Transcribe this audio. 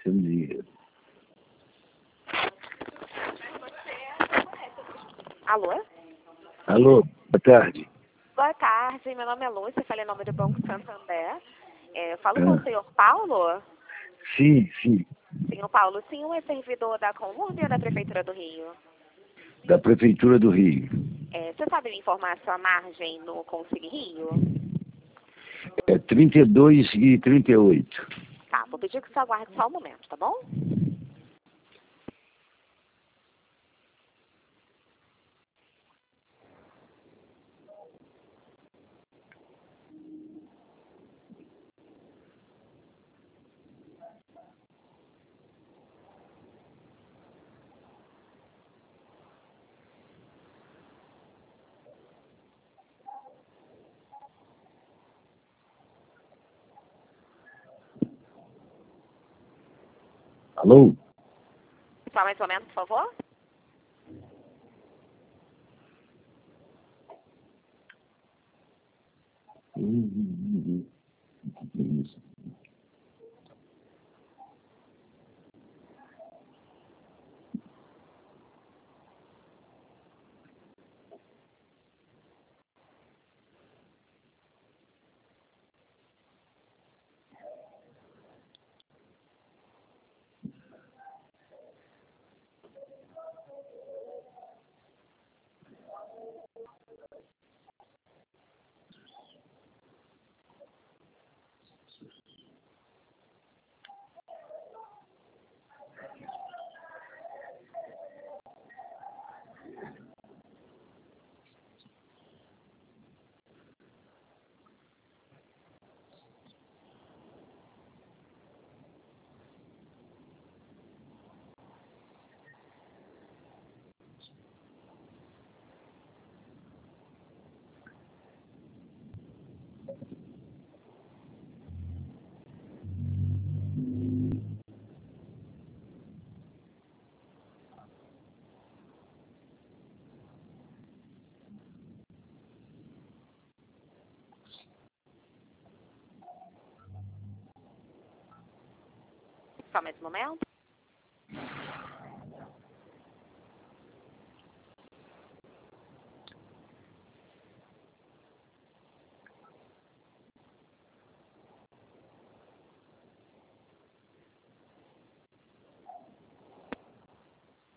aparecendo dinheiro. Alô? Alô, boa tarde. Boa tarde, meu nome é Lúcia, falei em nome do Banco Santander. Eu falo com o senhor Paulo? Sim, sim. Senhor Paulo, o senhor é servidor da Colômbia ou da Prefeitura do Rio? Da Prefeitura do Rio. Você sabe me informar a sua margem no Conselho Rio? É 32 e 38. Tá, vou pedir que você aguarde só um momento, tá bom? Alô? Só mais um momento, por favor. Só mais um momento.